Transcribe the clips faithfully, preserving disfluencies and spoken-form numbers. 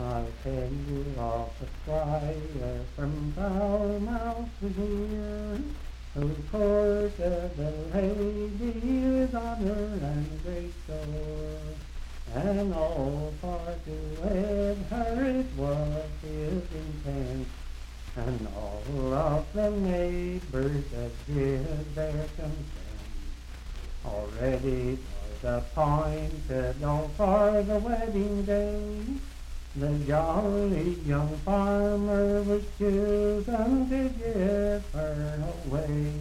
I'll send you off a squire from Falmouth here, who courted the lady with honor and great store, and all for to wed her it was his intent, and all of the neighbors that did their consent. Already 'twas appointed all for the wedding day. The jolly young farmer was chosen to give her away.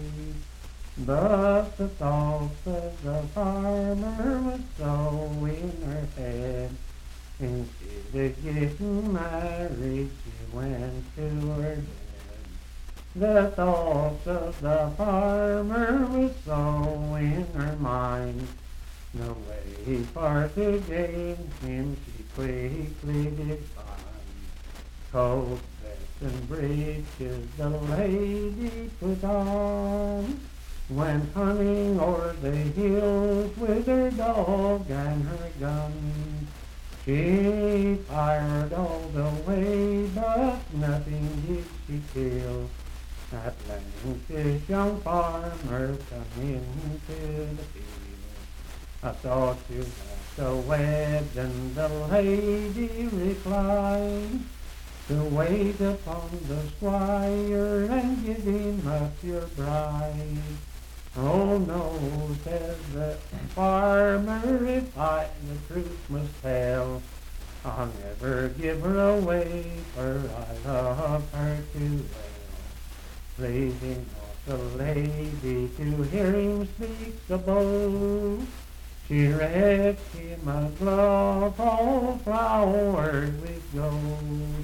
But the thoughts of the farmer was so in her head, instead of getting married, she went to her bed. The thoughts of the farmer was so in her mind, no way for to gain him she quickly did find. Coat, vest, and breeches the lady put on, went hunting o'er the hills with her dog and her gun. She fired all the way, but nothing did she kill. At length this young farmer come into the field. I thought you have to wed, and the lady replied, to wait upon the squire and give him up your bride. Oh no, says the farmer, if I the truth must tell, I'll never give her away, for I love her too well. Leaving off the lady to hear him speak the bow, she read him a glove all flowered with gold.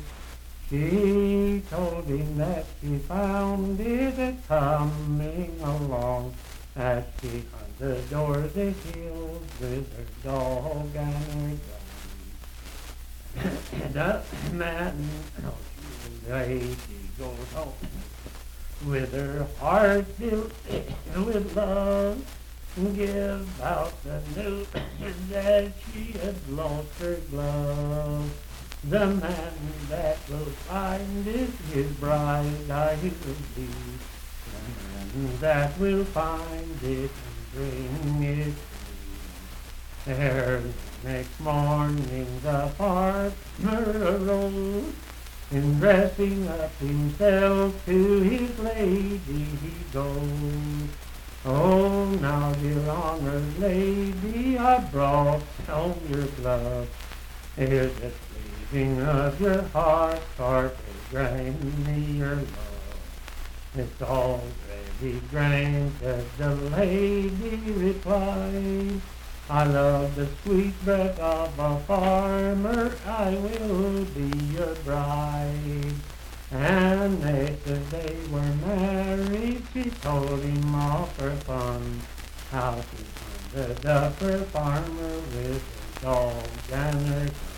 She told him that she found it coming along, as she hunted o'er the hills with her dog and her gun. The man, oh, the lady goes home with her heart filled with love, give out the news that she had lost her glove. The man that will find it his bride I will be, the man that will find it and bring it to me. Early next morning the farmer arose, and dressing up himself to his lady he goes. Oh, now, dear honored lady, I brought home your glove. Here's the pleasing of your heart, for to grant me your love. It's already granted, the lady replied. I love the sweet breath of a farmer, I will be your bride. And after they were married, she told him all for fun how she hunted up her farmer with her dog and her son.